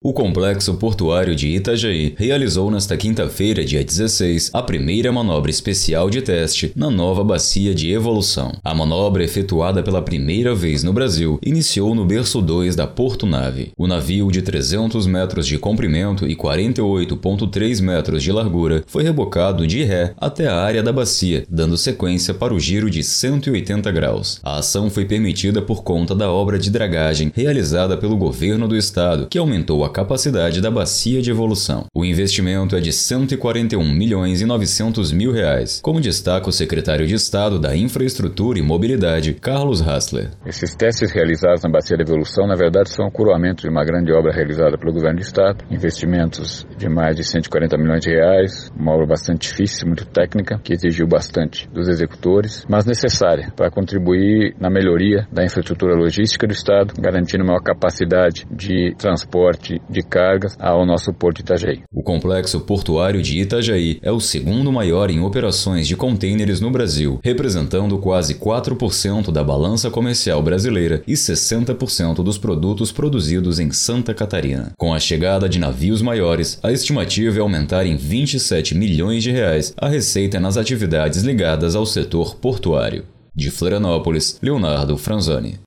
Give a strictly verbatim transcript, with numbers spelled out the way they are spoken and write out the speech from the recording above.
O Complexo Portuário de Itajaí realizou nesta quinta-feira, dia dezesseis, a primeira manobra especial de teste na nova bacia de evolução. A manobra, efetuada pela primeira vez no Brasil, iniciou no berço dois da Portunave. O navio, de trezentos metros de comprimento e quarenta e oito vírgula três metros de largura, foi rebocado de ré até a área da bacia, dando sequência para o giro de cento e oitenta graus. A ação foi permitida por conta da obra de dragagem realizada pelo governo do estado, que aumentou a capacidade da bacia de evolução. O investimento é de cento e quarenta e um milhões e novecentos mil reais, como destaca o secretário de Estado da Infraestrutura e Mobilidade, Carlos Hassler. Esses testes realizados na bacia de evolução, na verdade, são o coroamento de uma grande obra realizada pelo governo do estado, investimentos de mais de cento e quarenta milhões de reais, uma obra bastante difícil, muito técnica, que exigiu bastante dos executores, mas necessária para contribuir na melhoria da infraestrutura logística do estado, garantindo maior capacidade de transporte de cargas ao nosso porto de Itajaí. O Complexo Portuário de Itajaí é o segundo maior em operações de contêineres no Brasil, representando quase quatro por cento da balança comercial brasileira e sessenta por cento dos produtos produzidos em Santa Catarina. Com a chegada de navios maiores, a estimativa é aumentar em vinte e sete milhões de reais a receita nas atividades ligadas ao setor portuário. De Florianópolis, Leonardo Franzoni.